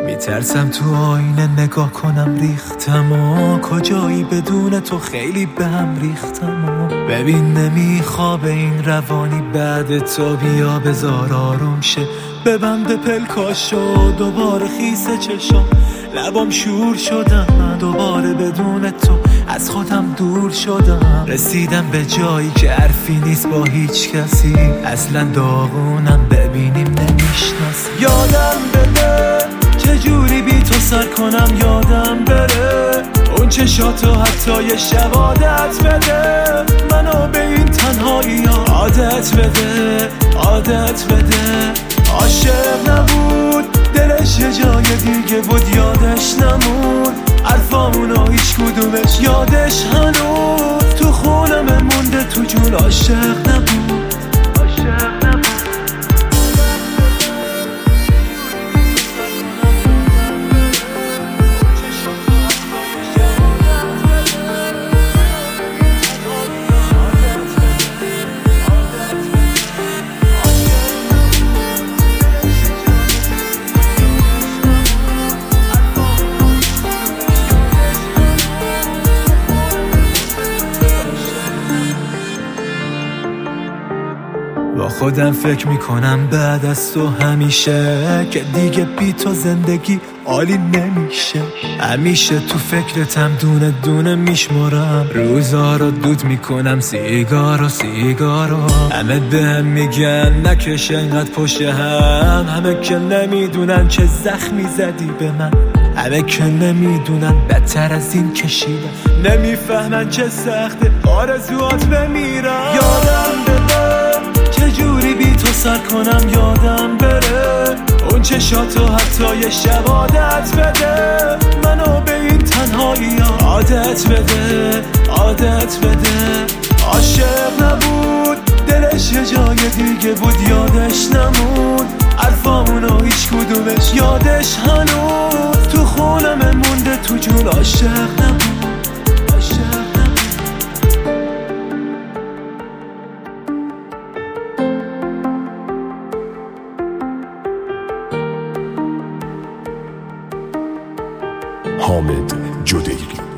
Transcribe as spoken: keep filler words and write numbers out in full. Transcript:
میترسم تو آینه نگاه کنم ریختم و کجایی بدون تو خیلی به هم ریختم و ببین نمیخوابه این روانی بعد تو بیا بذار آروم شه ببند پلکاشو دوباره خیسه چشم لبام شور شدم دوباره بدون تو از خودم دور شدم رسیدم به جایی که حرفی نیست با هیچ کسی اصلا داغونم ببینیم نمیشناسی یادم بده چجوری بی تو سر کنم یادم بره اون چشاتو حتی یه شب عادت بده منو به این تنهایی عادت بده عادت بده عاشق نبود دلش یه جای دیگه بود یادش نمون حرفامونو هیچ کدومش یادش هنوز تو خونم مونده تو جون عاشق نبود عاشق نبود با خودم فکر میکنم بعد از تو همیشه که دیگه بی تو زندگی عالی نمیشه همیشه تو فکرتم دونه دونه میشمارم روزا رو دود میکنم سیگار و سیگار و همه بهم میگن نکش اینقدر پشت هم همه که نمیدونن چه زخمی زدی به من همه که نمیدونن بدتر از این کشیدم نمیفهمن چه سخته آرزوات بمیرم یادم بده چجوری بی تو سر کنم یادم بره اون چشاتو حتی یه شب عادت بده منو به این تنهایی عادت بده عادت بده عاشق نبود دلش یه جای دیگه بود یادش نمون حرفامونو هیچ کدومش یادش هنوز تو خونم مونده تو جون عاشق نبود عاشق حامد جدیری